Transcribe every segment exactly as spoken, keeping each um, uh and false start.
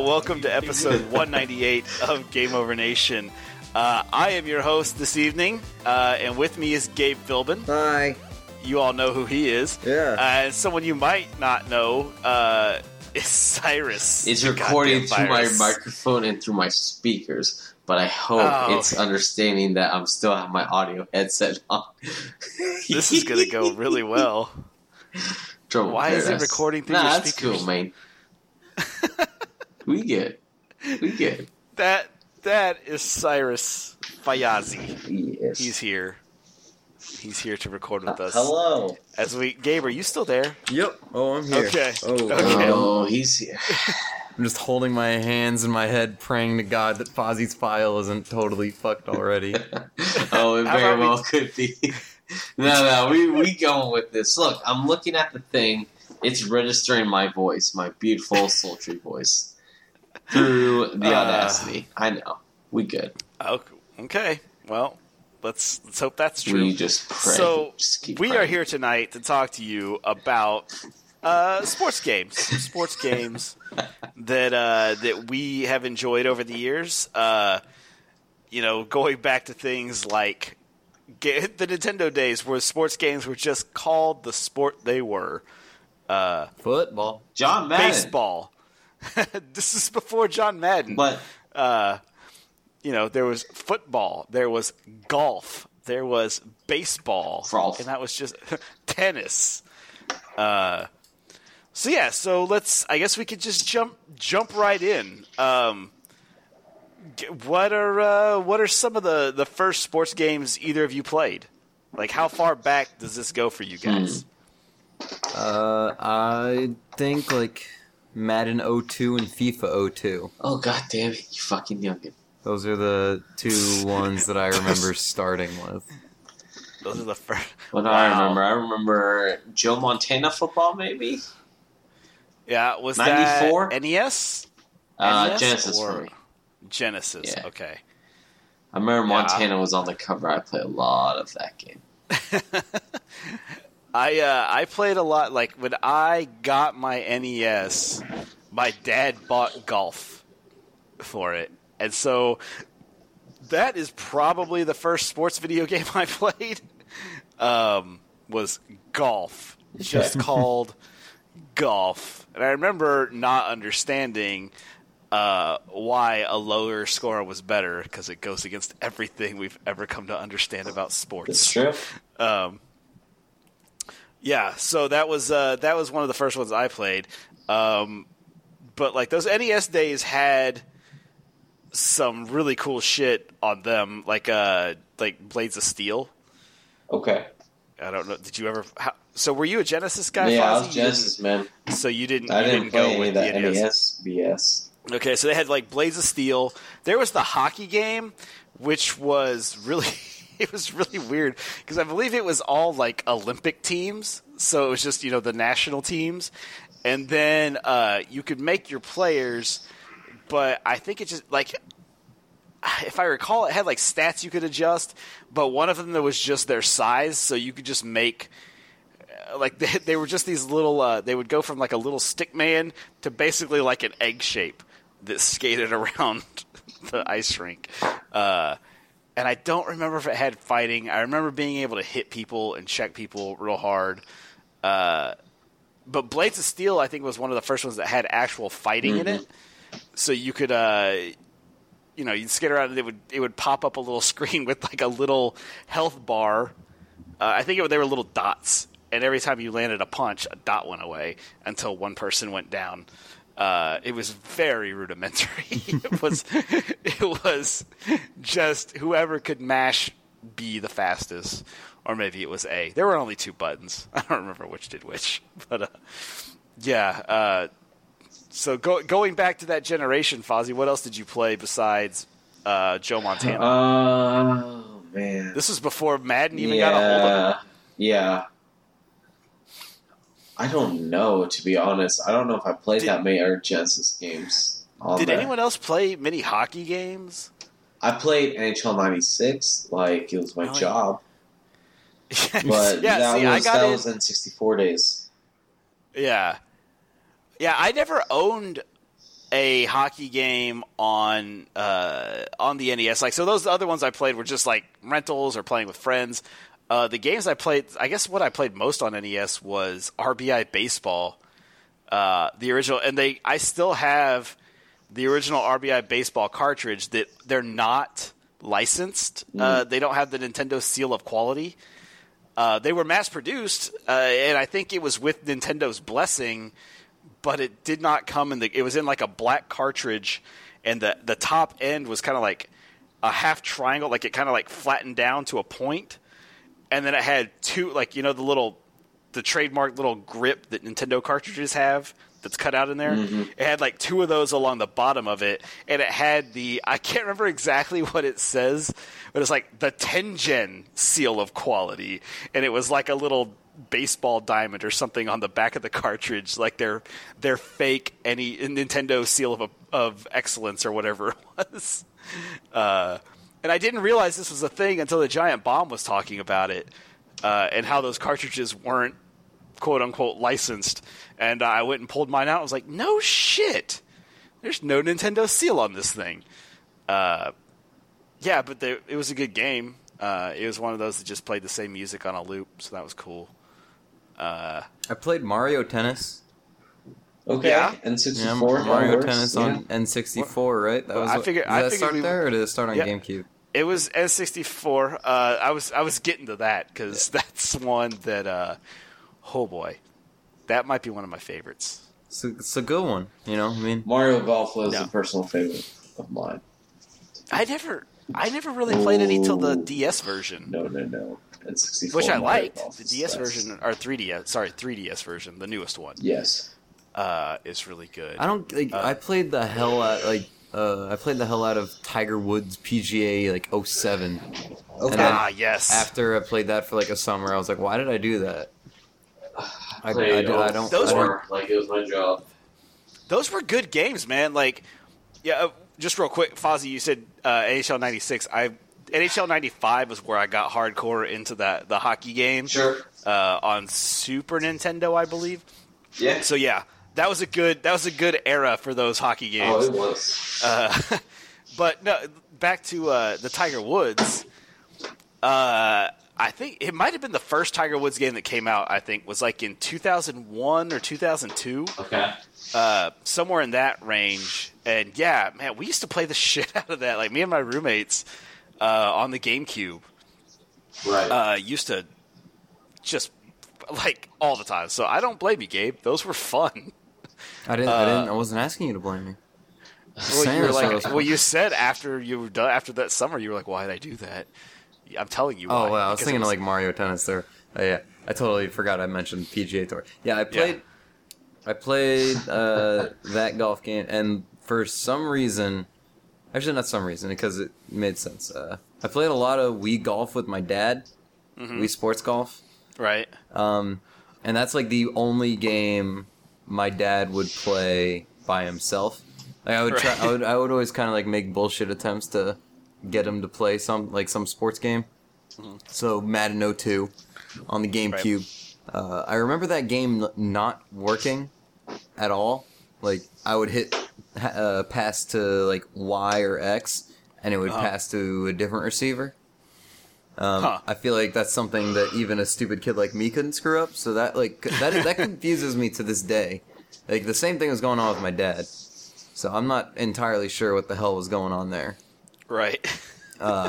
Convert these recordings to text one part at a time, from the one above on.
welcome to episode one ninety-eight of Game Over Nation. Uh, I am your host this evening, uh, and with me is Gabe Philbin. Hi. You all know who he is. Yeah. Uh, and someone you might not know uh, is Cyrus. It's recording through my microphone and through my speakers, but I hope oh. it's understanding that I'm still have my audio headset on. This is going to go really well. Why is it recording through nah, your speakers? speakers? Cool, man. we get We get That That is Cyrus Fayazi. Yes. He's here. He's here to record with uh, us. Hello. As we, Gabe, are you still there? Yep. Oh, I'm here. Okay. Oh, okay. Oh, he's here. I'm just holding my hands in my head, praying to God that Fozzie's file isn't totally fucked already. Oh, it How very about well we- could be. No, no, we we going with this. Look, I'm looking at the thing. It's registering my voice, my beautiful, sultry voice, through the Uh, Audacity. I know. We good. Oh, okay. Well, let's let's hope that's true. We just pray. So Just keep we praying. are here tonight to talk to you about uh, sports games, sports games that uh, that we have enjoyed over the years. Uh, you know, going back to things like ga- the Nintendo days, where sports games were just called the sport they were. Uh, Football. John Madden. baseball. This is before John Madden. But Uh, you know, there was football, there was golf, there was baseball, Golf. and that was just tennis. Uh, so yeah, so let's. I guess we could just jump jump right in. Um, g- what are uh, what are some of the, the first sports games either of you played? Like, how far back does this go for you guys? Uh, I think like Madden oh two and FIFA oh two. oh god damn it, you fucking youngin. Those are the two ones that I remember starting with. Those are the first. What do Wow. I remember? I remember Joe Montana football, maybe. Yeah, was ninety-four? that N E S? Uh, N E S Genesis or- for me. Genesis. Yeah. Okay. I remember Yeah. Montana was on the cover. I played a lot of that game. I uh, I played a lot. Like when I got my N E S, my dad bought golf for it, and so that is probably the first sports video game I played. Um, was golf, just called golf, and I remember not understanding uh, why a lower score was better because it goes against everything we've ever come to understand about sports. It's true. Um, yeah, so that was uh, that was one of the first ones I played. Um, but like those N E S days had some really cool shit on them, like uh, like Blades of Steel. Okay. I don't know. Did you ever? How, so were you a Genesis guy? Yeah, I Fozzie? was You Genesis, man. didn't- So you didn't. I you didn't didn't play go any with of that the N E S B S. Okay, so they had like Blades of Steel. There was the hockey game, which was really it was really weird because I believe it was all like Olympic teams. So it was just, you know, the national teams. And then uh, you could make your players, but I think it just like if I recall, it had like stats you could adjust, but one of them that was just their size, so you could just make like they, they were just these little uh, they would go from like a little stick man to basically like an egg shape that skated around the ice rink. Uh, and I don't remember if it had fighting. I remember being able to hit people and check people real hard. Uh, but Blades of Steel, I think, was one of the first ones that had actual fighting Mm-hmm. in it. So you could, uh, you know, you'd skate around and it would it would pop up a little screen with like a little health bar. Uh, I think it, they were little dots. And every time you landed a punch, a dot went away until one person went down. Uh, it was very rudimentary. it was, it was just whoever could mash B the fastest, or maybe it was A. There were only two buttons. I don't remember which did which, but uh, yeah. Uh, so go, going back to that generation, Fozzie, what else did you play besides uh, Joe Montana? Oh man, This was before Madden even yeah, got a hold of it. Yeah. I don't know, to be honest. I don't know if I played Did- that many Air Genesis games. On Did there. anyone else play many hockey games? I played N H L ninety-six, like it was my Oh, yeah. job. yeah, But that see, I was got that in, was in sixty-four days. Yeah. Yeah, I never owned a hockey game on uh, on the N E S. Like, so those other ones I played were just like rentals or playing with friends. Uh, the games I played, I guess what I played most on N E S was R B I Baseball, uh, the original, and they I still have the original R B I Baseball cartridge that they're not licensed. Mm. Uh, they don't have the Nintendo seal of quality. Uh, they were mass produced, uh, and I think it was with Nintendo's blessing, but it did not come in the. It was in like a black cartridge, and the the top end was kind of like a half triangle, like it kind of like flattened down to a point, and then it had two, like, you know, the little, the trademark little grip that Nintendo cartridges have that's cut out in there. Mm-hmm. It had like two of those along the bottom of it, and it had the, I can't remember exactly what it says, but it's like the Tengen seal of quality, and it was like a little baseball diamond or something on the back of the cartridge, like their their fake any Nintendo seal of of excellence or whatever it was. Uh, and I didn't realize this was a thing until the Giant Bomb was talking about it, uh, and how those cartridges weren't quote unquote licensed. And uh, I went and pulled mine out. I was like, no shit, there's no Nintendo seal on this thing. Uh, yeah, but they, it was a good game. Uh, it was one of those that just played the same music on a loop, so that was cool. Uh, I played Mario Tennis. Okay, yeah. N sixty-four. Yeah, Mario Tennis on yeah. N sixty-four, right? That well, was. I what, figured. Did I that figured start we, there, or did it start on yeah, GameCube? It was N sixty-four. Uh, I was I was getting to that because yeah. that's one that. Uh, oh boy, that might be one of my favorites. It's a, it's a good one, you know. I mean, Mario Golf was no. a personal favorite of mine. I never, I never really played any till the D S version. No, no, no. N sixty-four, which I Mario liked. Golf The D S best. version, or three D S, sorry, three D S version, the newest one. Yes, uh, is really good. I don't. Like, uh, I played the hell out. Like, uh, I played the hell out of Tiger Woods P G A like oh seven. Okay. Ah, yes. After I played that for like a summer, I was like, why did I do that? I, I, Played I, don't- I don't. Those I don't- were- like it was my job. Those were good games, man. Like, yeah. Uh, just real quick, Fozzie, you said uh, N H L ninety-six. I N H L ninety-five was where I got hardcore into that the hockey game. Sure. Uh, on Super Nintendo, I believe. Yeah. So yeah, that was a good that was a good era for those hockey games. Oh, it was. Uh, but no, back to uh, the Tiger Woods. Uh, I think it might have been the first Tiger Woods game that came out. I think was like in two thousand one or two thousand two. Okay. Uh, somewhere in that range. And yeah, man, we used to play the shit out of that. Like me and my roommates uh, on the GameCube. Right. Uh, used to just like all the time. So I don't blame you, Gabe. Those were fun. I didn't. Uh, I didn't. I wasn't asking you to blame me. Well, Saying you were this, I like, was- well, you said after you were done after that summer, you were like, "Why did I do that?" I'm telling you. Oh why. wow, I was Because thinking it of was- like Mario Tennis there. Oh, yeah, I totally forgot I mentioned P G A Tour. Yeah, I played. I played uh, that golf game, and for some reason, actually not some reason, because it made sense. Uh, I played a lot of Wii Golf with my dad. Mhm. Wii Sports Golf. right. Um, and that's like the only game my dad would play by himself. Like I would try, I would, I would always kind of like make bullshit attempts to get him to play some like some sports game. Mhm. So Madden oh two on the GameCube. Uh, I remember that game n- not working at all. Like I would hit uh, pass to like Y or X, and it would Uh-huh. pass to a different receiver. Um, Huh. I feel like that's something that even a stupid kid like me couldn't screw up. So that like that that confuses me to this day. Like the same thing was going on with my dad. So I'm not entirely sure what the hell was going on there. Right. Uh,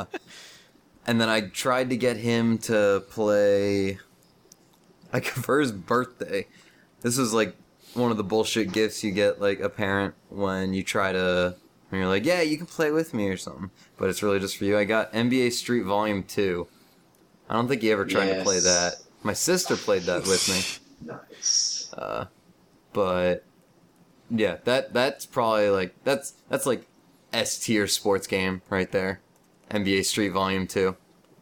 and then I tried to get him to play, like for his birthday. This was like one of the bullshit gifts you get like a parent when you try to, when you're like, yeah, you can play with me or something, but it's really just for you. I got N B A Street Volume two. I don't think he ever tried to play Yes. that. My sister played that with me. Nice. Uh, but yeah, that that's probably like that's that's like S tier sports game right there. N B A Street Volume two.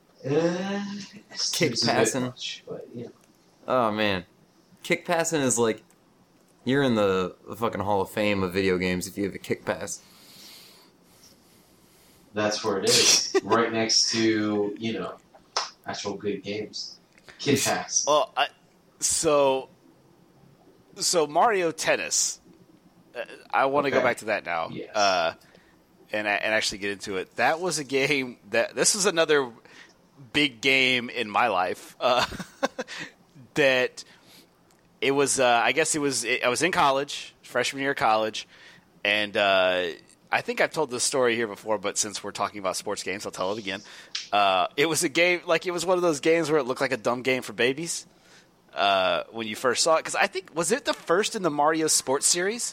Uh, Kick seems a bit passing. much, but, yeah. Oh man, kick passing is like you're in the, the fucking Hall of Fame of video games if you have a kick pass. That's where it is. Right next to, you know, actual good games. Kid Pass. Well, I, so so Mario Tennis. I want to Okay. go back to that now. Yes. Uh, and and actually get into it. That was a game that this is another big game in my life. Uh, that it was. Uh, I guess it was. It, I was in college, freshman year of college, and uh, I think I've told this story here before. But since we're talking about sports games, I'll tell it again. Uh, it was a game like it was one of those games where it looked like a dumb game for babies uh, when you first saw it. Because I think was it the first in the Mario Sports series.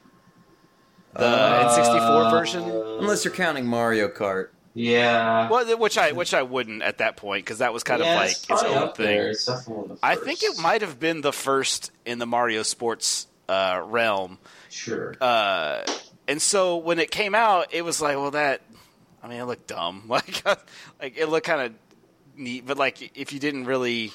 The Uh, N sixty-four version, Unless you're counting Mario Kart. Yeah. well, which I which I wouldn't at that point because that was kind yeah, of like it's, its probably own up thing. there. It's definitely one of the I first. think it might have been the first in the Mario Sports uh, realm, Sure. uh, and so when it came out, it was like, well, that I mean, it looked dumb, like like it looked kind of neat, but like if you didn't really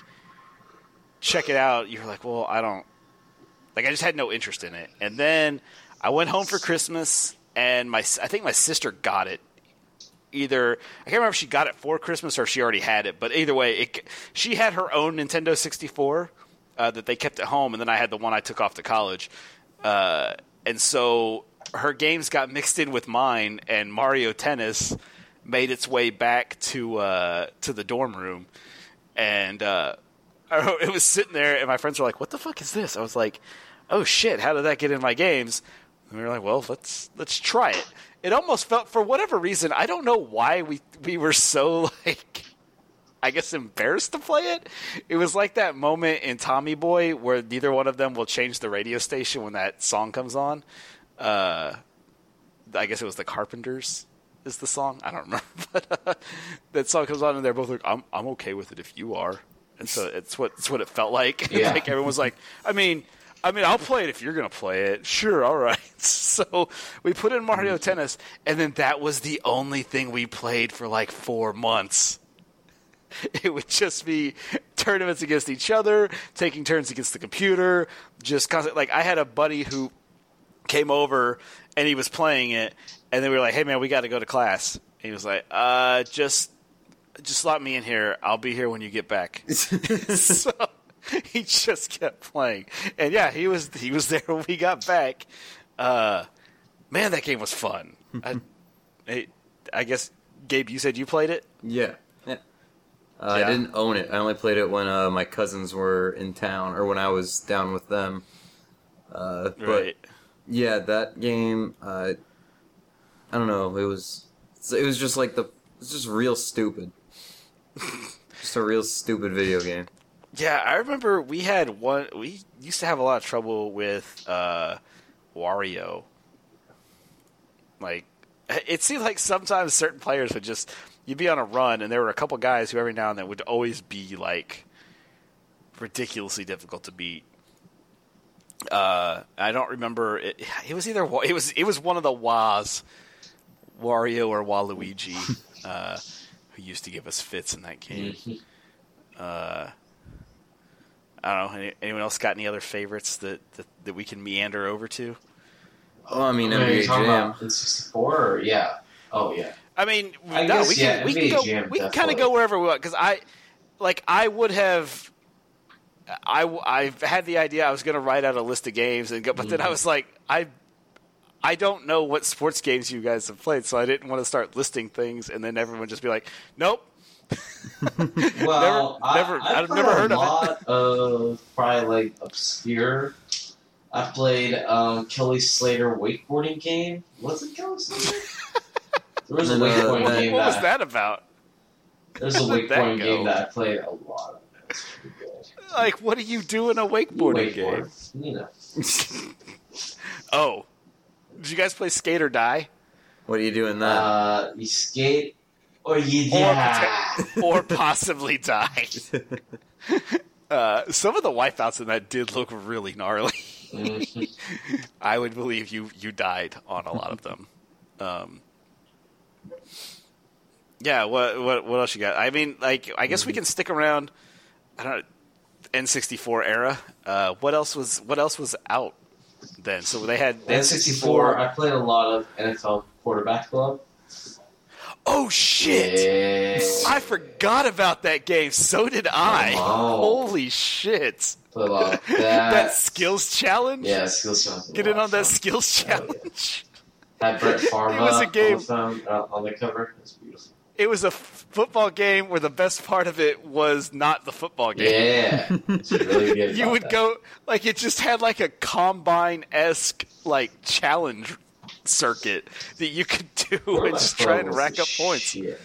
check it out, you're like, well, I don't like. I just had no interest in it, and then I went home for Christmas. And my, I think my sister got it. Either I can't remember if she got it for Christmas or if she already had it. But either way, it, she had her own Nintendo sixty-four uh, that they kept at home, and then I had the one I took off to college. Uh, and so her games got mixed in with mine, and Mario Tennis made its way back to uh, to the dorm room, and uh, it was sitting there, and my friends were like, "What the fuck is this?" I was like, "Oh shit! How did that get in my games?" And we were like, well, let's let's try it. It almost felt, for whatever reason, I don't know why we we were so, like, I guess embarrassed to play it. It was like that moment in Tommy Boy where neither one of them will change the radio station when that song comes on. Uh, I guess it was the Carpenters is the song. I don't remember. But uh, that song comes on and they're both like, I'm I'm okay with it if you are. And so it's what, it's what it felt like. Yeah. Like everyone was like, I mean... I mean, I'll play it if you're going to play it. Sure, all right. So we put in Mario Tennis, and then that was the only thing we played for like four months. It would just be tournaments against each other, taking turns against the computer, just constantly. Like, I had a buddy who came over, and he was playing it, and then we were like, hey, man, we got to go to class. And he was like, uh, just, just slot me in here. I'll be here when you get back. So... he just kept playing, and yeah, he was he was there when we got back. Uh, man, that game was fun. I, I, I guess Gabe, you said you played it. Yeah. Yeah. Uh, Yeah. I didn't own it. I only played it when uh, my cousins were in town or when I was down with them. Uh, but Right. yeah, that game. Uh, I don't know. It was. It was just like the. It's just real stupid. Just a real stupid video game. Yeah, I remember we had one. We used to have a lot of trouble with uh, Wario. Like, it seemed like sometimes certain players would just you'd be on a run, and there were a couple guys who every now and then would always be like ridiculously difficult to beat. Uh, I don't remember. It, it was either it was it was one of the Waz, Wario or Waluigi, uh, who used to give us fits in that game. Uh, I don't know. Any, anyone else got any other favorites that, that, that we can meander over to? Oh, I mean, Are N B you A talking Jam. about N sixty-four? Or, yeah. Oh, yeah. I mean, I no, guess, we can yeah, we can N B A go Jam, we can kind of definitely. go wherever we want because I like I would have. I I've had the idea I was going to write out a list of games and go, but then I Mhm. was like I. I don't know what sports games you guys have played, so I didn't want to start listing things, and then everyone just be like, "Nope." Well, Never- never- I, I've never heard a of it. lot of probably like obscure. I played um, Kelly Slater wakeboarding game. Was it Kelly Slater? There was a No, wakeboarding that- game. What was that, that about? There's a How did that wakeboarding go? game that I played a lot of. It was pretty good. Like, what do you do in a wakeboarding game? Wakeboard, you know. Oh, did you guys play Skate or Die? What do you do in that? Uh, you skate or you Or yeah. or possibly die. Uh, some of the wipeouts in that did look really gnarly. Mhm. I would believe you you died on a lot of them. Um, yeah. What what what else you got? I mean, like, I guess we can stick around. I don't know, N sixty-four era. Uh, what else was what else was out then? So they had N sixty-four. I played a lot of N F L Quarterback Club. Oh shit! Yeah. I forgot about that game. So did I. Oh. Holy shit! Play a lot of that. that skills challenge. Yeah, skills challenge. Get in on that fun. skills Oh, yeah. challenge. Had Brett Favre It was a game. on, the phone, uh, on the cover. It's beautiful. It was a f- football game where the best part of it was not the football game. Yeah, it's really good. You about would that. go like it just had like a combine esque like challenge circuit that you could do Where and my just phone try and was rack the up points. shit.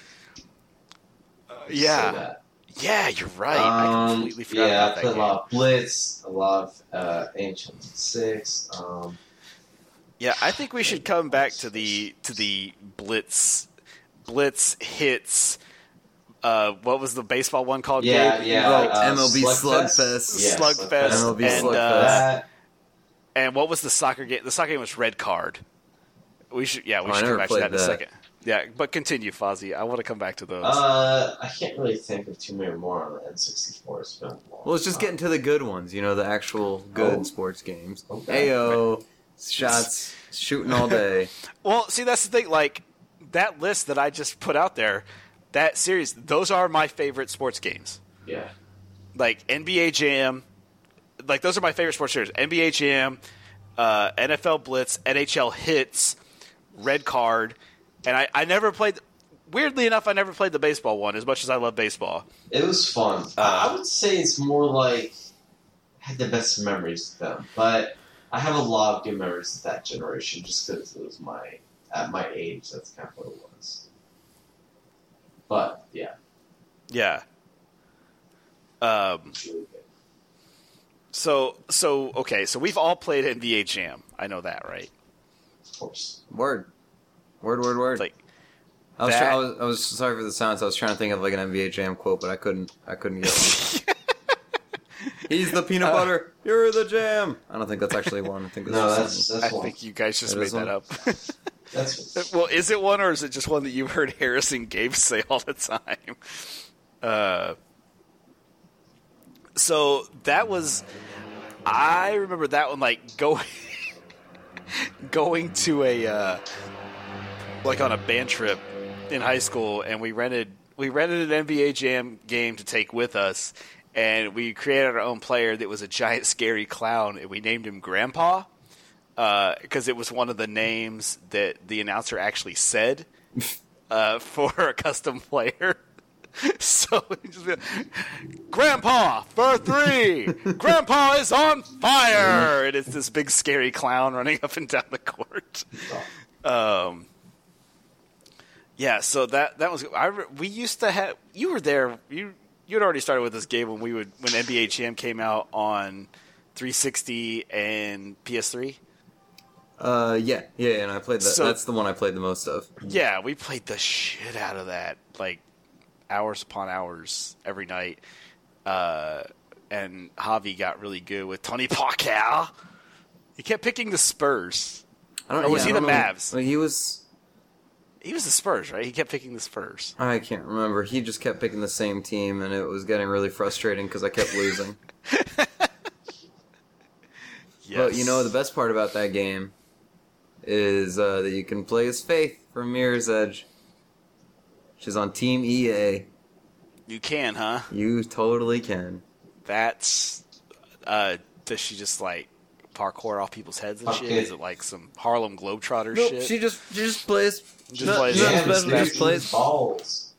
Uh, Say yeah, that. yeah, you're right. I Um, completely forgot yeah, about I that played a game. lot of Blitz, a lot of uh, Ancient Six. Um, Yeah, I think we should come back to the to the blitz, blitz hits. Uh, what was the baseball one called? yeah, Gabe? yeah. Oh, uh, M L B Slugfest. Slugfest. Yeah, Slugfest, M L B and Slugfest. uh, That, and what was the soccer game? The soccer game was Red Card. We should, yeah, we Oh, I should never come back to that in played a that. second. Yeah, but continue, Fozzie. I want to come back to those. uh, I can't really think of too many more on the N sixty-four. It's been a long Well, let's just time. get into the good ones. You know, the actual good Oh. sports games. Okay. Ayo, shots, shooting all day. Well, see, that's the thing. Like that list that I just put out there, that series, those are my favorite sports games. Yeah. Like N B A Jam, like those are my favorite sports series. N B A Jam, uh, N F L Blitz, N H L Hits, Red Card, and I, I never played. Weirdly enough, I never played the baseball one as much as I love baseball. It was fun. Uh, I I would say it's more like I had the best memories of them, but I have a lot of good memories of that generation just because it was my at my age. That's kind of what it was. But yeah, Yeah. Um. it's really good. So so okay. So we've all played N B A Jam. I know that, right? Of course. Word, word, word, word. Like I was, that- try- I was, I was sorry for the silence. I was trying to think of like an N B A Jam quote, but I couldn't. I couldn't get one. He's the peanut Uh, butter. You're the jam. I don't think that's actually one. I think it's No, just that's something. that's I one. think you guys just That made is that one. up. That's Well, is it one or is it just one that you've heard Harris and Gabe say all the time? Uh, so that was, I remember that one like going going to a uh, like on a band trip in high school, and we rented we rented an N B A Jam game to take with us, and we created our own player that was a giant scary clown, and we named him Grandpa. Because it was one of the names that the announcer actually said uh, for a custom player. So he just be like, Grandpa for three. Grandpa is on fire, and it's this big scary clown running up and down the court. Um, yeah, so that that was. I re- we used to have. You were there. You you had already started with this game when we would when N B A Jam came out on three sixty and P S three. Uh, yeah, yeah, and I played that. So- That's the one I played the most of. Yeah, we played the shit out of that, like hours upon hours every night. Uh, and Javi got really good with Tony Parker. He kept picking the Spurs. I don't. Or was yeah, he I don't the know. Mavs? Well, he was. He was the Spurs, right? He kept picking the Spurs. I can't remember. He just kept picking the same team, and it was getting really frustrating because I kept losing. Yes. But you know, the best part about that game is uh, that you can play as Faith from Mirror's Edge. She's on Team E A. You can, huh? You totally can. That's. Uh, does she just like parkour off people's heads and shit? Okay. Is it like some Harlem Globetrotter Nope, shit? she just she just plays. Just not- plays- not Yeah, special, just just plays. balls.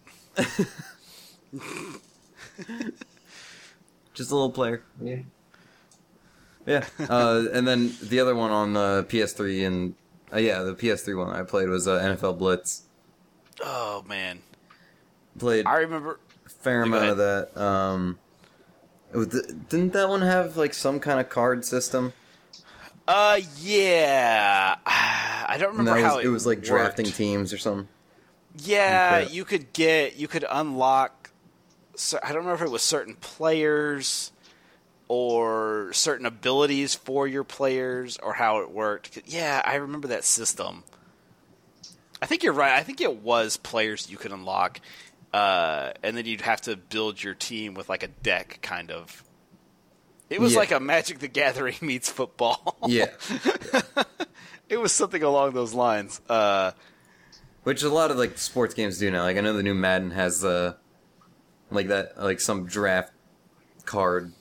Just a little player. Yeah. Yeah. Uh, and then the other one on the P S three and uh, yeah, the P S three one I played was uh, N F L Blitz. Oh man, Played I remember. a fair Go amount of that. Um, it was, didn't that one have like some kind of card system? Uh, yeah. I don't And remember that how was, it it was like drafting worked. teams or something. Yeah, Okay. you could get, you could unlock. cer- I don't remember if it was certain players or certain abilities for your players or how it worked. Yeah, I remember that system. I think you're right. I think it was players you could unlock, uh, and then you'd have to build your team with like a deck, kind of. It was Yeah. like a Magic the Gathering meets football. Yeah. It was something along those lines. Uh, Which a lot of like sports games do now. Like I know the new Madden has uh like that like some draft card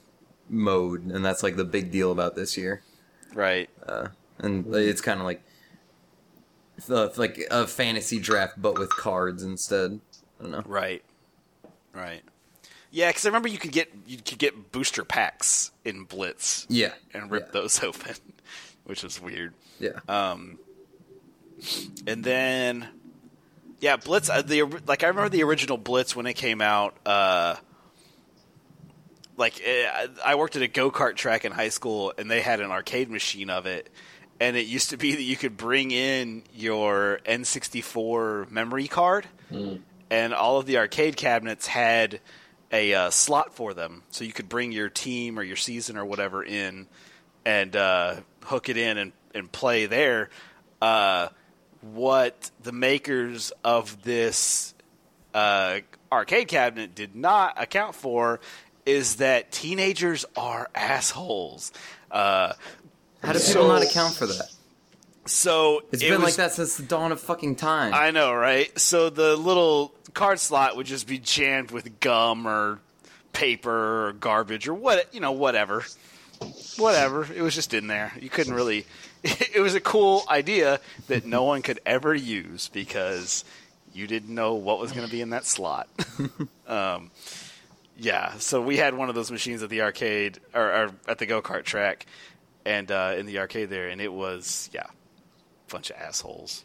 mode, and that's like the big deal about this year. Right. Uh, and it's kind of like uh, like a fantasy draft, but with cards instead. I don't know. Right. Right. Yeah, because I remember you could get you could get booster packs in Blitz. Yeah. And rip yeah. those open, which was weird. Yeah. Um. And then, yeah, Blitz. Uh, the like I remember the original Blitz when it came out. Uh. Like, I worked at a go-kart track in high school, and they had an arcade machine of it. And it used to be that you could bring in your N sixty-four memory card, Mm. and all of the arcade cabinets had a uh, slot for them. So you could bring your team or your season or whatever in and uh, hook it in and, and play there. Uh, what the makers of this uh, arcade cabinet did not account for is that teenagers are assholes. Uh, How do so, people not account for that? So It's it been was, like that since the dawn of fucking time. I know, right? So the little card slot would just be jammed with gum or paper or garbage or what, you know, whatever. Whatever. It was just in there. You couldn't really... It was a cool idea that no one could ever use because you didn't know what was going to be in that slot. um, yeah, so we had one of those machines at the arcade, or, or at the go-kart track, and uh, in the arcade there, and it was, yeah, a bunch of assholes.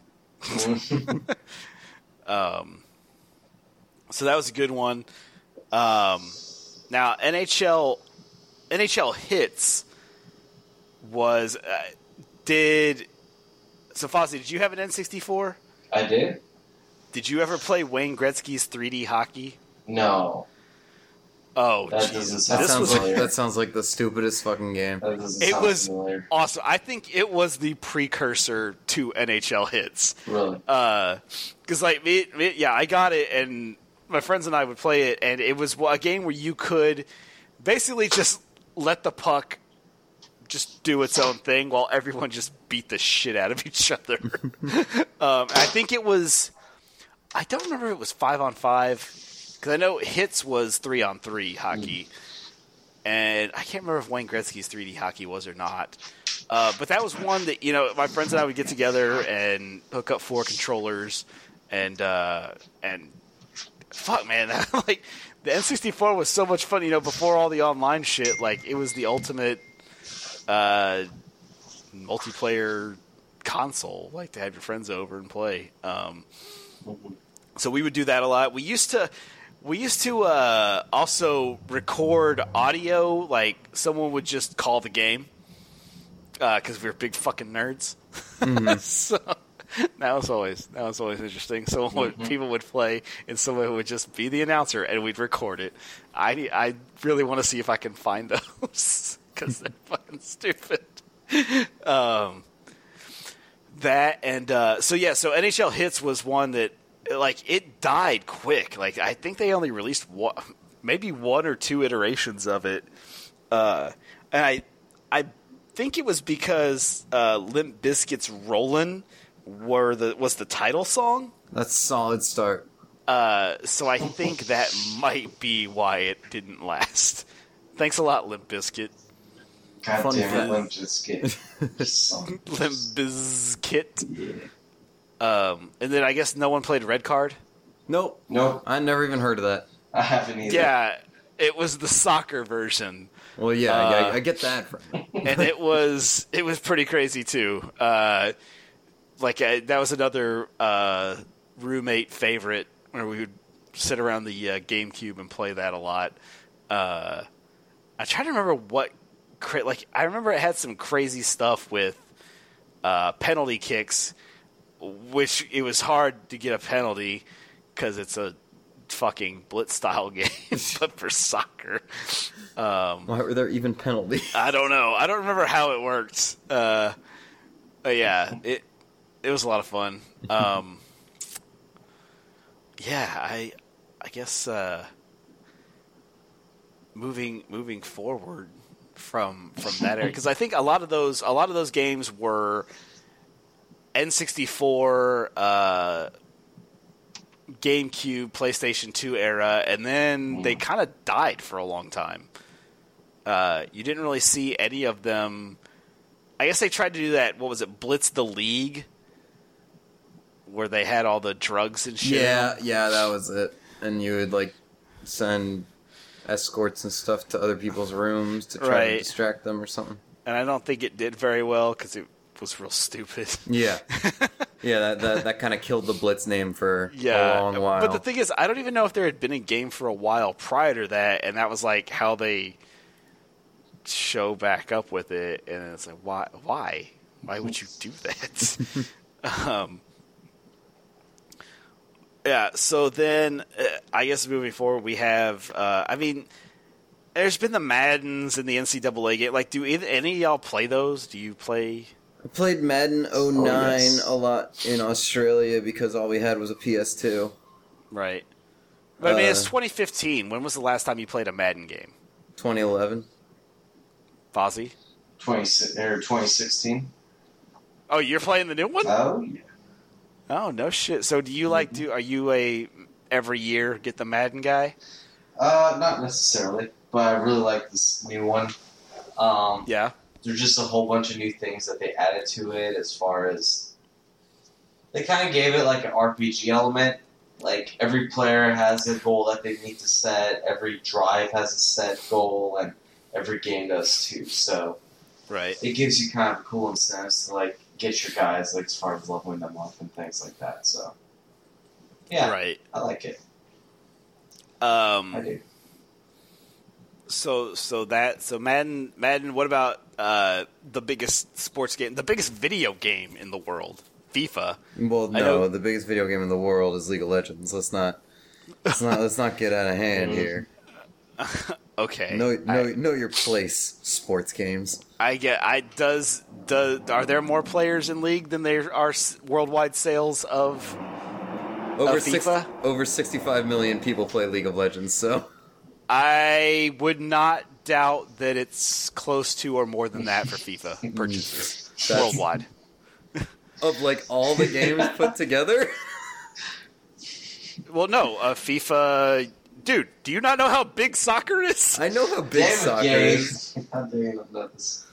um, so that was a good one. Um, now, N H L N H L Hits was... Uh, did... So, Fozzie, did you have an N sixty-four? I did? Did you ever play Wayne Gretzky's three D hockey? No. Oh, That Jesus. doesn't sound This sounds was like familiar. that sounds like the stupidest fucking game. That doesn't It sound was familiar. awesome. I think it was the precursor to N H L Hits. Really? Because, like, me, me, yeah, I got it, and my friends and I would play it, and it was a game where you could basically just let the puck just do its own thing while everyone just beat the shit out of each other. um, I think it was... I don't remember if it was five on five, because I know Hits was three on three hockey. Mm. And I can't remember if Wayne Gretzky's three D hockey was or not. Uh, but that was one that, you know, my friends and I would get together and hook up four controllers. And, uh, and fuck, man. Like, the N sixty-four was so much fun, you know, before all the online shit. Like, it was the ultimate uh, multiplayer console, like, to have your friends over and play. Um, so we would do that a lot. We used to... We used to uh, also record audio, like someone would just call the game because uh, we were big fucking nerds. Mm-hmm. So that was always that was always interesting. So mm-hmm. people would play, and someone would just be the announcer, and we'd record it. I I really want to see if I can find those because they're fucking stupid. Um, that and uh, so yeah, so N H L Hits was one that. Like, it died quick. Like, I think they only released one, maybe one or two iterations of it. Uh, and I I think it was because uh, Limp Bizkit's Rollin' were the, was the title song. That's a solid start. Uh, so I think that might be why it didn't last. Thanks a lot, Limp Bizkit. God Fun damn it, fact. Limp Bizkit. Limp Bizkit. Yeah. Um, and then I guess no one played Red Card. Nope. Nope. I never even heard of that. I haven't either. Yeah, it was the soccer version. Well, yeah, Uh, I, I get that. From and it was it was pretty crazy too. Uh, like uh, that was another uh, roommate favorite where we would sit around the uh, GameCube and play that a lot. Uh, I try to remember what cra- like I remember it had some crazy stuff with uh, penalty kicks, which it was hard to get a penalty because it's a fucking blitz style game, but for soccer. Um, Why were there even penalties? I don't know. I don't remember how it worked. Uh, but yeah, it it was a lot of fun. Um, yeah, I I guess uh, moving moving forward from from that area, because I think a lot of those a lot of those games were N sixty-four, uh, GameCube, PlayStation two era, and then they kind of died for a long time. uh, you didn't really see any of them. I guess they tried to do that. What was it? Blitz the League, where they had all the drugs and shit. Yeah, yeah, that was it. And you would like send escorts and stuff to other people's rooms to try Right. to distract them or something. And I don't think it did very well because it was real stupid. Yeah, yeah, that that, that kind of killed the Blitz name for Yeah, a long while. but the thing is, I don't even know if there had been a game for a while prior to that, and that was like how they show back up with it, and it's like, why, why, why would you do that? um, yeah. So then, uh, I guess moving forward, we have. Uh, I mean, there's been the Maddens and the N C double A game. Like, do either, any of y'all play those? Do you play? I played Madden oh nine Oh, yes. a lot in Australia because all we had was a P S two. Right. But I mean, it's Uh, twenty fifteen. When was the last time you played a Madden game? twenty eleven. Fozzie? twenty or twenty sixteen. Oh, you're playing the new one? Oh yeah. Oh, no shit. So do you like do? Are you a every year get the Madden guy? Uh, not necessarily, but I really like this new one. Um, Yeah. There's just a whole bunch of new things that they added to it. As far as they kind of gave it like an R P G element. Like every player has a goal that they need to set. Every drive has a set goal, and every game does too. So Right. it gives you kind of cool incentives to like get your guys like as far as leveling them up and things like that. So yeah, Right. I like it. I Um. do. So so that so Madden Madden. What about uh the biggest sports game, the biggest video game in the world, FIFA? Well, I no, know- the biggest video game in the world is League of Legends. Let's not, let's not, let's not get out of hand here. Okay. Know, know, I, know your place. Sports games. I get. I does does. Are there more players in League than there are s- worldwide sales of? Over Of six, FIFA? over sixty-five million people play League of Legends. So I would not doubt that it's close to or more than that for FIFA purchases That's- worldwide. of like all the games put together. Well, no, uh, FIFA. Dude, do you not know how big soccer is? I know how big Damn it, soccer Gabe. is. How dare you not know this?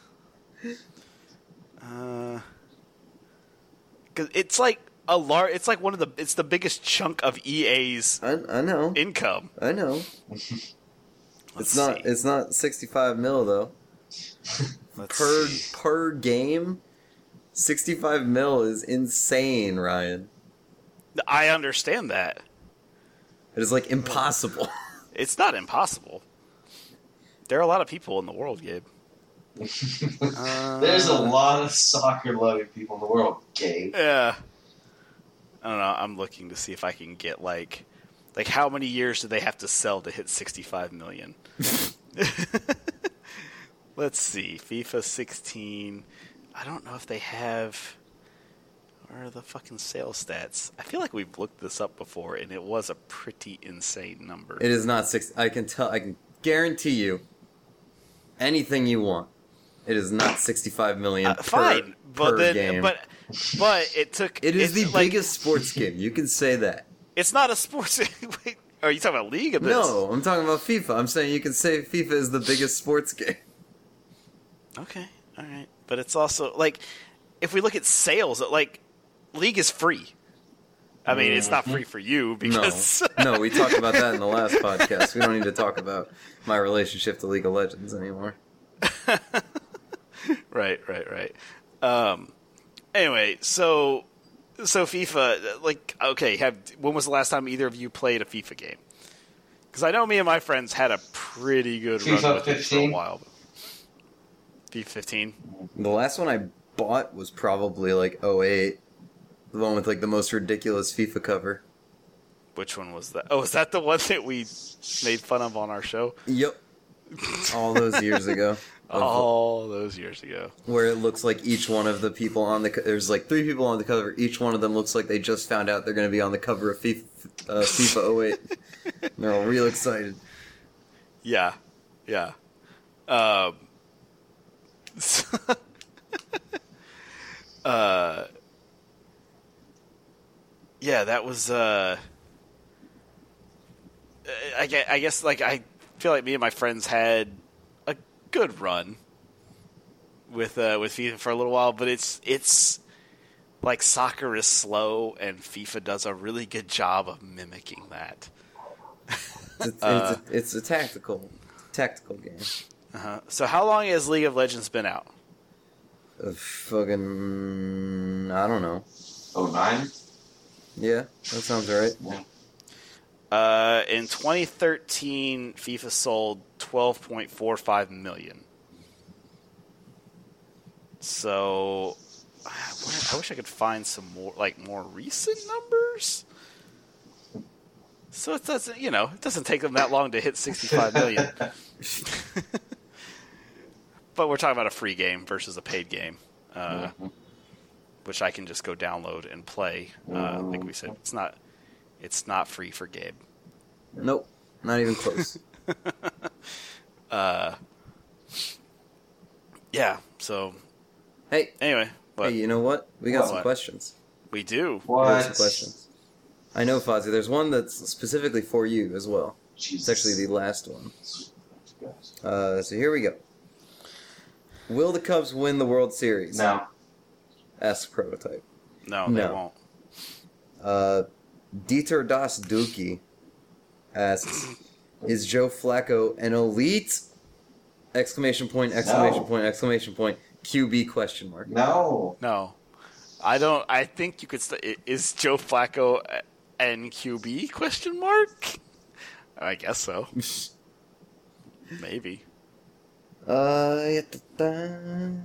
Uh, cause it's like a lar- It's like one of the. It's the biggest chunk of E A's I, I know. income. I know. Let's It's not. see. It's not sixty-five mil though. Let's Per see. per game, sixty-five mil is insane, Ryan. I understand that. It is like impossible. It's not impossible. There are a lot of people in the world, Gabe. Uh, There's a lot of soccer-loving people in the world, Gabe. Yeah. I don't know. I'm looking to see if I can get like, like how many years do they have to sell to hit sixty-five million? Let's see. FIFA sixteen. I don't know if they have. Where are the fucking sales stats? I feel like we've looked this up before, and it was a pretty insane number. It is not six. I can tell. I can guarantee you. Anything you want. It is not sixty-five million. Uh, per, fine, but per then, game. but but it took. it is it's the like- biggest sports game. You can say that. It's not a sports. Wait, are you talking about League of this? No, I'm talking about FIFA. I'm saying you can say FIFA is the biggest sports game. Okay, all right, but it's also like if we look at sales, like League is free. I mean, it's not free for you No, because no, we talked about that in the last podcast. We don't need to talk about my relationship to League of Legends anymore. right, right, right. Um, anyway, so so FIFA, like, okay, have when was the last time either of you played a FIFA game? Because I know me and my friends had a pretty good FIFA run with it for a fifteen? while. FIFA fifteen. The last one I bought was probably like oh eight. The one with like the most ridiculous FIFA cover. Which one was that? Oh, is that the one that we made fun of on our show? Yep. All those years ago. Of- All those years ago. Where it looks like each one of the people on the co- there's like three people on the cover. Each one of them looks like they just found out they're going to be on the cover of FIFA, uh, FIFA oh eight. And they're all real excited. Yeah, yeah. Um, uh, yeah, that was. Uh, I, gue- I guess, like, I feel like me and my friends had a good run with uh, with FIFA for a little while, but it's it's like soccer is slow, and FIFA does a really good job of mimicking that. It's, it's, Uh, a, it's a tactical, tactical game. Uh-huh. So how long has League of Legends been out? Uh, fucking, I don't know. Oh nine. Yeah, that sounds right. Yeah. Uh, in twenty thirteen, FIFA sold twelve point four five million. So, I wish I could find some more, like more recent numbers. So it doesn't, you know, it doesn't take them that long to hit sixty-five million. But we're talking about a free game versus a paid game, uh, Mhm. which I can just go download and play. Uh, like we said, it's not, it's not free for Gabe. Nope, not even close. Uh, yeah. So Hey, anyway, but hey, you know what? We got What? some questions. we do. We got What? some questions. I know, Fozzie. There's one that's specifically for you as well. Jesus. It's actually the last one. Uh, so here we go. Will the Cubs win the World Series? No. Asks Prototype. No, they No. won't. Uh, Dieter Das Dookie asks, is Joe Flacco an elite? Exclamation point, exclamation No. point, exclamation point, Q B question mark. No. No, I don't. I think you could. St- is Joe Flacco N Q B question mark? I guess so. Maybe. Uh, ya-da-da.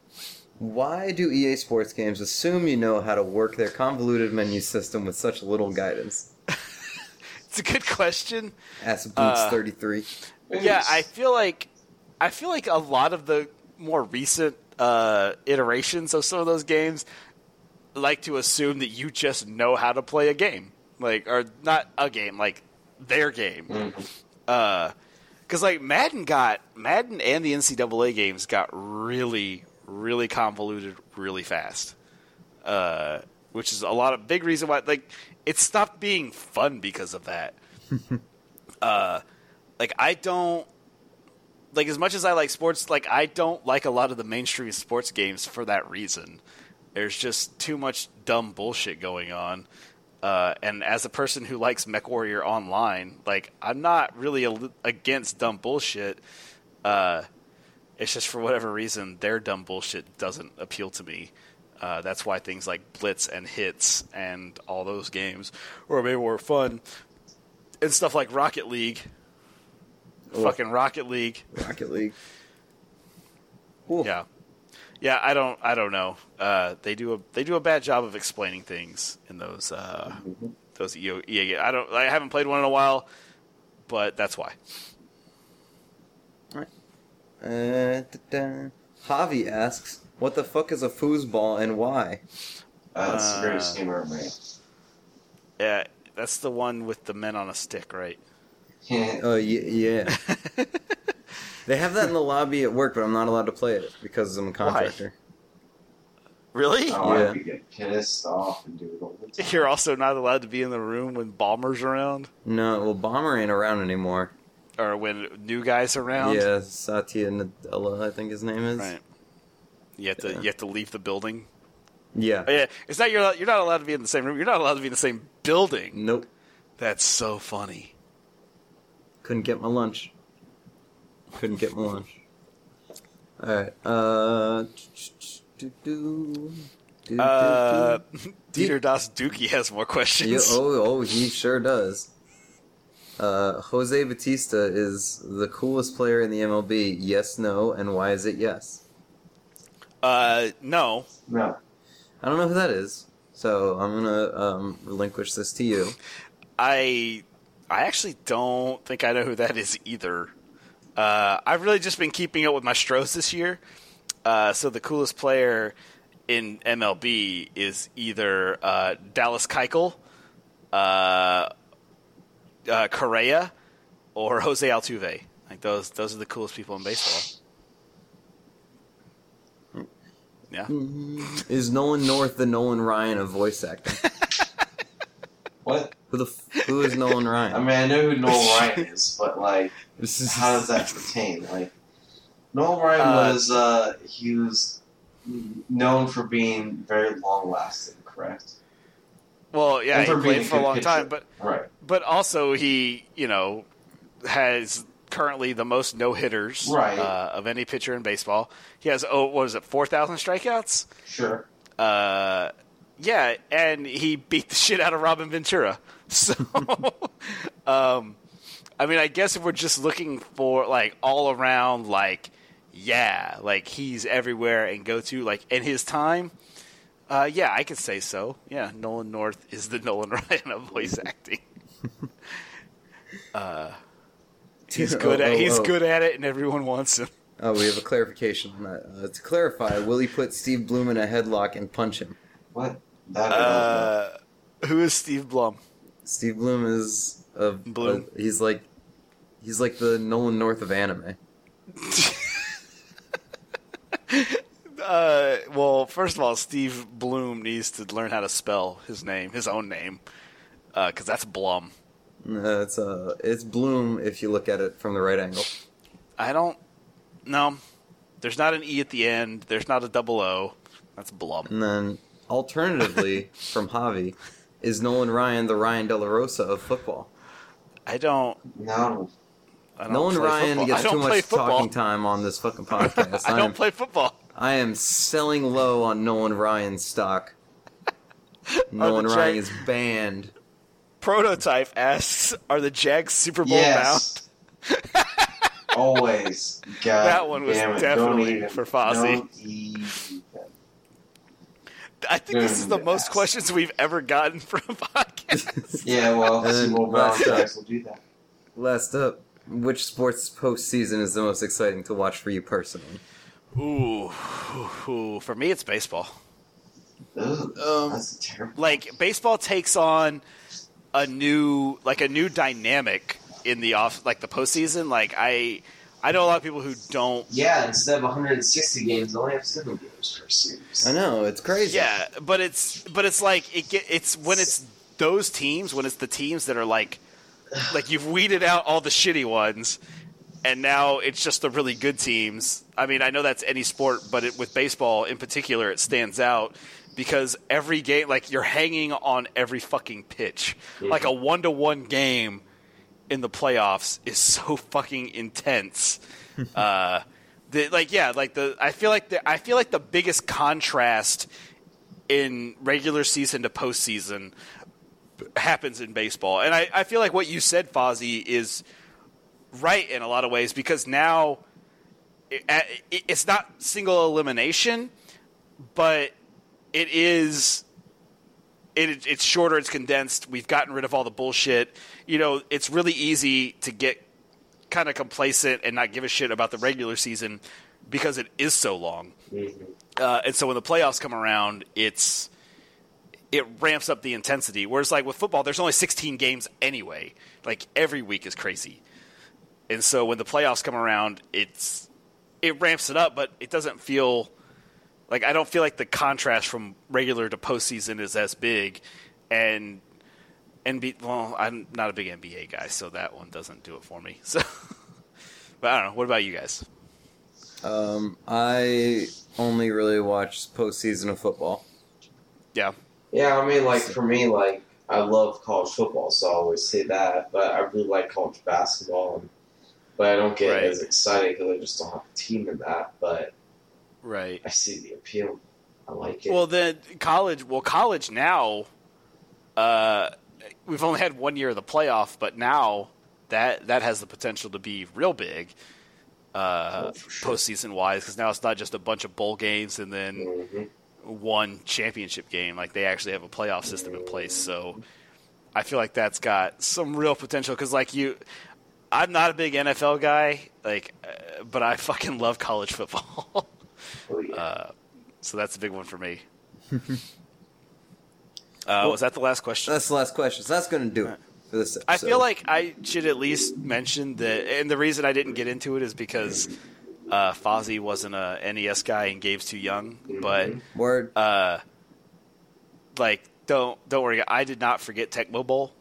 Why do E A Sports games assume you know how to work their convoluted menu system with such little guidance? It's a good question. Asks Boots Uh, thirty-three. Yeah, I feel like I feel like a lot of the more recent uh, iterations of some of those games like to assume that you just know how to play a game, like or not a game, like their game. Mhm. Uh, because like Madden got Madden and the N C double A games got really, really convoluted really fast. Uh, which is a lot of big reason why like it stopped being fun because of that. uh, like I don't like as much as I like sports. Like I don't like a lot of the mainstream sports games for that reason. There's just too much dumb bullshit going on. Uh, and as a person who likes MechWarrior Online, like I'm not really a, against dumb bullshit. Uh, it's just for whatever reason their dumb bullshit doesn't appeal to me. Uh, that's why things like Blitz and Hits and all those games were maybe more fun. And stuff like Rocket League, Oh. fucking Rocket League. Rocket League. Cool. Yeah, yeah. I don't. I don't know. Uh, they do a they do a bad job of explaining things in those uh, Mhm. those E A games. I don't. I haven't played one in a while, but that's why. Uh, da-da. Javi asks, what the fuck is a foosball and why? Uh, that's the greatest Uh, game ever made. Yeah, that's the one with the men on a stick, right? Oh, y- yeah. They have that in the lobby at work, but I'm not allowed to play it because I'm a contractor. Really? Oh, Yeah. I could get pissed off and do it all the time. You're also not allowed to be in the room when bombers around, No, well, Bomber ain't around anymore. or when new guys around. Yeah, Satya Nadella, I think his name is. Right. You have to Yeah. you have to leave the building. Yeah. Oh, yeah, it's not you're not, you're not allowed to be in the same room. You're not allowed to be in the same building. Nope. That's so funny. Couldn't get my lunch. Couldn't get my lunch. Alright, uh... do, do, do, Uh, do, Dieter Das Dookie has more do. questions. Yeah, oh, oh, he sure does. Uh, Jose Batista is the coolest player in the M L B. Yes, no, and why is it yes? Uh, no. No. I don't know who that is, so I'm gonna um, relinquish this to you. I I actually don't think I know who that is either. Uh, I've really just been keeping up with my Stros this year. Uh, so the coolest player in M L B is either uh, Dallas Keuchel, uh, uh, Correa, or Jose Altuve. Like those, those are the coolest people in baseball. Yeah. Is Nolan North the Nolan Ryan of voice acting? What? Who the f- who is Nolan Ryan? I mean, I know who Noel Ryan is, but like, This is how does that pertain? Like, Noel Ryan Uh, was uh, he was known for being very long lasting, correct? Well, yeah, And he for being played a for a good long pitcher. time, but Right. but also he, you know, has currently the most no hitters Right. uh, of any pitcher in baseball. He has oh, what was it, four thousand strikeouts? Sure. Uh, yeah, and he beat the shit out of Robin Ventura. So, um, I mean, I guess if we're just looking for like all around, like, yeah, like he's everywhere and go to, like, in his time, uh, yeah, I could say so. Yeah, Nolan North is the Nolan Ryan of voice acting. uh, he's good Oh, at oh, he's oh. good at it, and everyone wants him. Oh, we have a clarification on that. Uh, to clarify, will he put Steve Bloom in a headlock and punch him? What? That I don't know. Uh, who is Steve Blum? Steve Bloom is a, Bloom? a- he's like he's like the Nolan North of anime. Uh, well, first of all, Steve Bloom needs to learn how to spell his name, his own name, because that's Blum. Uh, it's uh it's Bloom if you look at it from the right angle. I don't. No, there's not an E at the end. There's not a double O. That's Blum. And then alternatively from Javi is Nolan Ryan the Ryan De La Rosa of football. I don't. No. I don't Nolan play Ryan football. gets I don't too play much football. talking time on this fucking podcast. I I don't am, play football. I am selling low on Nolan Ryan's stock. Nolan the Ryan Jag- is banned. Prototype asks, "Are the Jags Super Bowl Yes. Always. God That one was damn it. definitely Don't even, for Fozzie. Don't even. bound?" I think this is the Mm, most yes. questions we've ever gotten from a podcast. Yeah, well, And then Super Bowl last bound up. Jags will do that. Last up, which sports postseason is the most exciting to watch for you personally? Ooh, ooh, ooh, for me, it's baseball. Ugh, Um, that's terrible. Like baseball takes on a new like a new dynamic in the off like the postseason. Like I I know a lot of people who don't. Yeah, instead of one hundred sixty games, they only have seven games per series. I know, it's crazy. Yeah, but it's but it's like it get it's when it's those teams when it's the teams that are like like you've weeded out all the shitty ones. And now it's just the really good teams. I mean, I know that's any sport, but it, with baseball in particular, it stands out because every game, like you're hanging on every fucking pitch. Mhm. Like a one-to-one game in the playoffs is so fucking intense. uh, the, like yeah, like the I feel like the I feel like the biggest contrast in regular season to postseason happens in baseball, and I, I feel like what you said, Fozzie, is right in a lot of ways because now it, it, it's not single elimination, but it is. It, it's shorter. It's condensed. We've gotten rid of all the bullshit. You know, it's really easy to get kind of complacent and not give a shit about the regular season because it is so long. Mhm. Uh, and so when the playoffs come around, it's it ramps up the intensity. Whereas like with football, there's only sixteen games anyway. Like every week is crazy. And so when the playoffs come around, it's it ramps it up, but it doesn't feel like I don't feel like the contrast from regular to postseason is as big. And N B A, well, I'm not a big N B A guy, so that one doesn't do it for me. So, but I don't know. What about you guys? Um, I only really watch postseason of football. Yeah, Yeah, I mean, like, for me, like, I love college football, so I always say that, but I really like college basketball, and, but I don't get Right. as excited because I just don't have a team in that, but right. I see the appeal. I like it. Well, then college. Well, college now. Uh, we've only had one year of the playoff, but now that that has the potential to be real big, uh, Oh, for sure. postseason wise, because now it's not just a bunch of bowl games and then Mhm. one championship game. Like they actually have a playoff system in place. So I feel like that's got some real potential. Because like you, I'm not a big N F L guy, like, uh, but I fucking love college football. Oh, yeah. uh, so that's a big one for me. Uh, was that the last question? That's the last question. So that's going to do it for this episode. I feel like I should at least mention that, and the reason I didn't get into it is because uh, Fozzie wasn't a N E S guy and Gabe's too young. But Word. uh, like, don't don't worry, I did not forget Tecmo Bowl.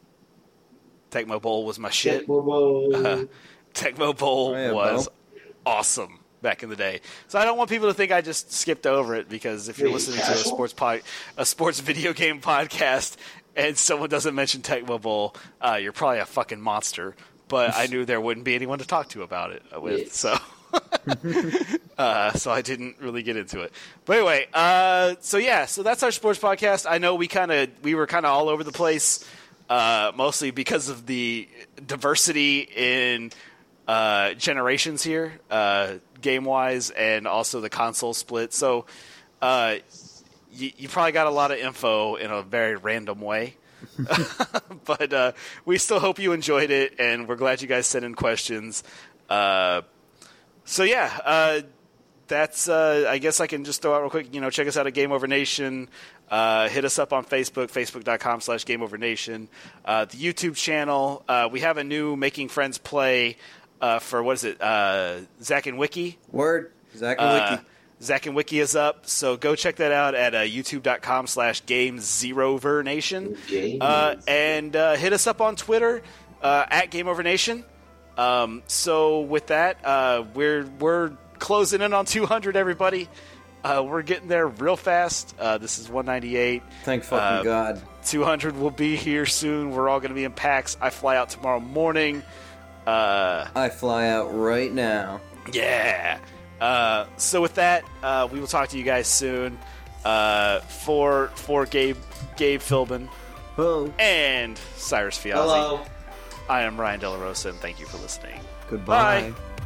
Tecmo Bowl was my shit. Tecmo Bowl. Uh, Tecmo Bowl Oh, yeah, was Bo. awesome. back in the day. So I don't want people to think I just skipped over it, because if you're Wait, listening casual? to a sports pod, a sports video game podcast and someone doesn't mention Tecmo Bowl, uh, you're probably a fucking monster. But I knew there wouldn't be anyone to talk to about it with, Yes. so uh, so I didn't really get into it. But anyway, uh, so yeah, so that's our sports podcast. I know we kind of we were kind of all over the place, uh, mostly because of the diversity in uh, generations here, uh, game wise, and also the console split. So uh, you, you probably got a lot of info in a very random way. But uh, we still hope you enjoyed it, and we're glad you guys sent in questions. Uh, so yeah, uh, that's. Uh, I guess I can just throw out real quick. You know, check us out at Game Over Nation. Uh, hit us up on Facebook, facebook.com slash Game Over Nation. Uh, the YouTube channel. Uh, we have a new Making Friends play uh, for what is it? Uh, Zach and Wiki. Word. Zach and Uh, Wiki. Zach and Wiki is up, so go check that out at uh, youtube.com slash Game Zero Ver Nation. Games. Uh, and uh, hit us up on Twitter uh, at Game Over Nation. Um, so with that, uh, we're we're closing in on two hundred. Everybody, uh, we're getting there real fast. Uh, this is one ninety-eight. Thank fucking uh, God. two hundred will be here soon. We're all going to be in PAX. I fly out tomorrow morning. Uh, I fly out right now. yeah. Uh, so with that, uh, we will talk to you guys soon. Uh, for for Gabe Gabe Philbin Oh. and Cyrus Fiazzi. Hello. I am Ryan De La Rosa, and thank you for listening. Goodbye. Bye.